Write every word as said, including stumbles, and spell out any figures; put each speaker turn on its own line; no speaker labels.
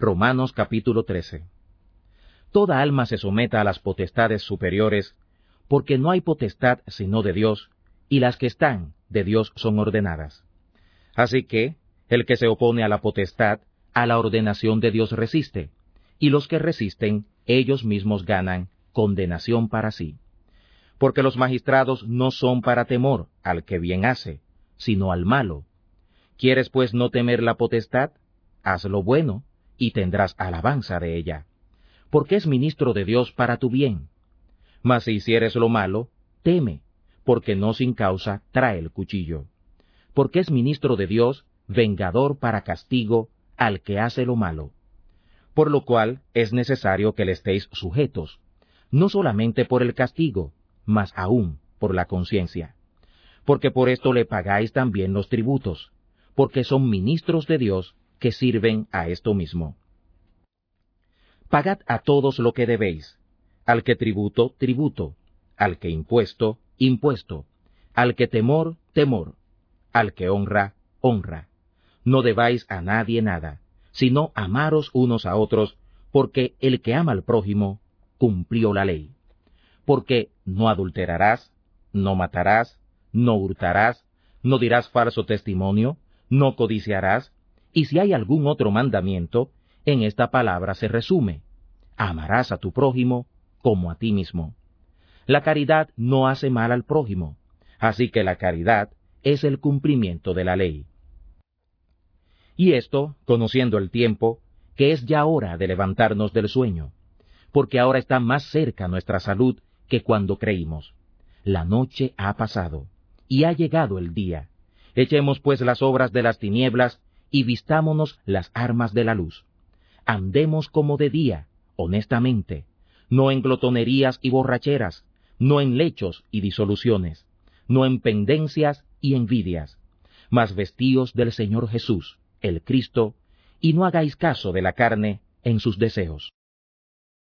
Romanos capítulo trece. Toda alma se someta a las potestades superiores, porque no hay potestad sino de Dios, y las que están de Dios son ordenadas. Así que, el que se opone a la potestad, a la ordenación de Dios resiste, y los que resisten, ellos mismos ganan condenación para sí. Porque los magistrados no son para temor al que bien hace, sino al malo. ¿Quieres pues no temer la potestad? Haz lo bueno, y tendrás alabanza de ella, porque es ministro de Dios para tu bien. Mas si hicieres lo malo, teme, porque no sin causa trae el cuchillo. Porque es ministro de Dios, vengador para castigo al que hace lo malo. Por lo cual es necesario que le estéis sujetos, no solamente por el castigo, mas aún por la conciencia. Porque por esto le pagáis también los tributos, porque son ministros de Dios que sirven a esto mismo. Pagad a todos lo que debéis, al que tributo, tributo, al que impuesto, impuesto, al que temor, temor, al que honra, honra. No debáis a nadie nada, sino amaros unos a otros, porque el que ama al prójimo, cumplió la ley. Porque no adulterarás, no matarás, no hurtarás, no dirás falso testimonio, no codiciarás, y si hay algún otro mandamiento, en esta palabra se resume: amarás a tu prójimo como a ti mismo. La caridad no hace mal al prójimo, así que la caridad es el cumplimiento de la ley. Y esto, conociendo el tiempo, que es ya hora de levantarnos del sueño, porque ahora está más cerca nuestra salud que cuando creímos. La noche ha pasado, y ha llegado el día. Echemos pues las obras de las tinieblas, y vistámonos las armas de la luz. Andemos como de día, honestamente, no en glotonerías y borracheras, no en lechos y disoluciones, no en pendencias y envidias, mas vestíos del Señor Jesús, el Cristo, y no hagáis caso de la carne en sus deseos.